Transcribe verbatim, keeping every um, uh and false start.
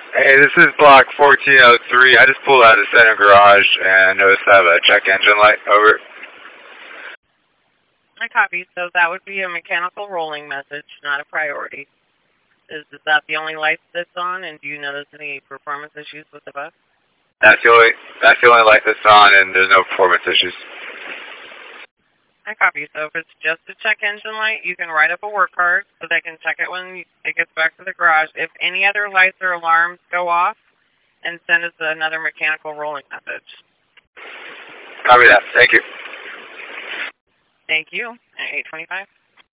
Hey, this is block fourteen oh three. I just pulled out of the center garage and noticed I have a check engine light. Over. I copy. So that would be a mechanical rolling message, not a priority. Is, is that the only light that's on, and do you notice any performance issues with the bus? That's the only, that's the only light that's on, and there's no performance issues. I copy. So if it's just a check engine light, you can write up a work card so they can check it when it gets back to the garage. If any other lights or alarms go off, and send us another mechanical rolling message. Copy that. Thank you. Thank you. eight twenty-five.